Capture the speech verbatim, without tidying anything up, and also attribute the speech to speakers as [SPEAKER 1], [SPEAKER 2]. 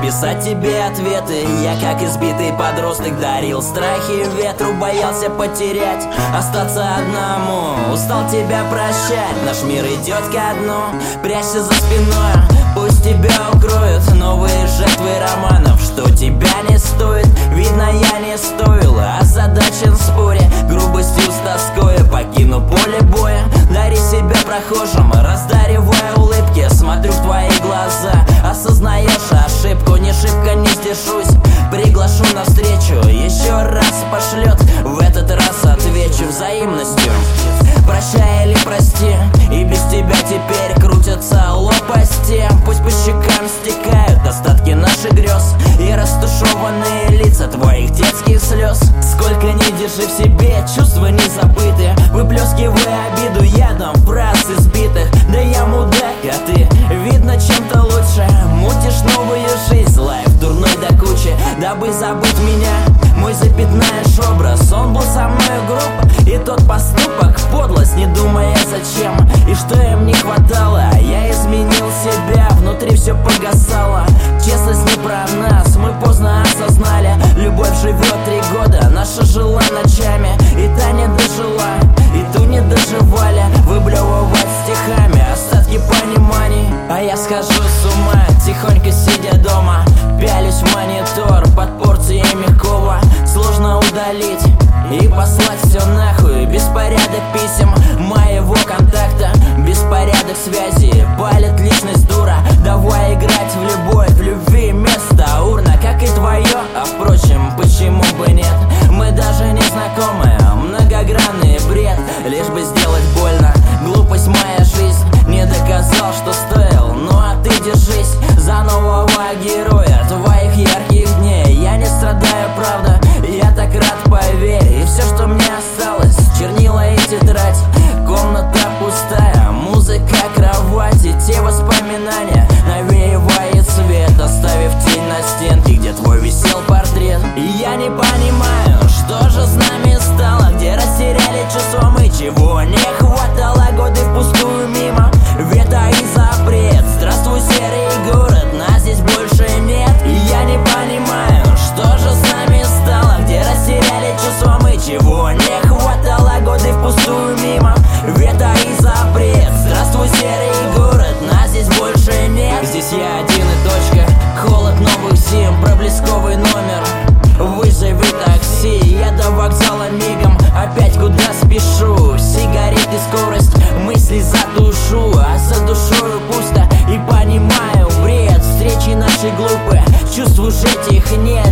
[SPEAKER 1] писать тебе ответы. Я, как избитый подросток, дарил страхи ветру. Боялся потерять, остаться одному. Устал тебя прощать, наш мир идет ко дну. Прячься за спиной, пусть тебя укроют новые жертвы романов, что тебя не стоит. Видно, я не стоил, озадачен в споре. Грубостью с тоской покину поле боя. Дари себя прохожим, раздаривая улыбки. Смотрю в твои глаза, осознаешь ошибку. Не шибко не стешусь, приглашу навстречу. Еще раз пошлет, в этот раз отвечу взаимностью. Прощай или прости, и без тебя теперь крутятся лопасти. Пусть по щекам стекают остатки наших грез и растушеванные лица твоих детских слез. Сколько не держи в себе, чувства не забыты, выплескивая обиду ядом фраз избитых. Да я мудак, а ты, видно, чем-то лучше. Мутишь новую жизнь, злая в дурной до кучи. Дабы забыть меня, мой запятнаешь образ. Он был со мной груб, и тот поступок подлость, не думая зачем и что им не хватало. Я изменил себя, внутри все погасало. Честность не про нас, мы поздно осознали. Любовь живет три года, наша жила ночами. И та не дожила, и ту не доживали. Выблевывать стихами остатки пониманий. А я схожу с ума, тихонько сидя дома. Пялюсь в монитор под порциями кова. Сложно удалить и послать все нахуй. Беспорядок писем моего контакта, беспорядок связи, палит личность дура. Давай играть в любовь, в любви место урна, как и твое. А впрочем, почему бы нет? Мы даже не знакомы, многогранный бред. Лишь бы сделать больно, глупость моя жизнь. Не доказал, что стоил, ну а ты держись за нового героя твоих ярких дней. Я не страдаю, правда, я так рад, поверь. И все, что мне осталось, чернила и тетрадь. Комната пустая, музыка, кровать и те воспоминания навеивает свет, оставив тень на стенке, где твой висел портрет. И я не понимаю, что же с нами стало, где растеряли чувства мы, чего не хватало. Годы впустую мимо, вето и запрет. Здравствуй, серый город, нас здесь больше нет. И я не понимаю, что же с нами стало, где растеряли чувства мы, чего не хватало. Годы впустую мимо, вето и запрет. Здравствуй, серый город, нас здесь больше нет. Здесь я один и точка, холод новых зим, проблесковый номер. Вызови такси, я до вокзала мигом, опять куда спешу. Сигареты, скорость, мысли задушу, а за душою пусто и понимаю бред. Встречи наши глупые, чувств уж этих нет.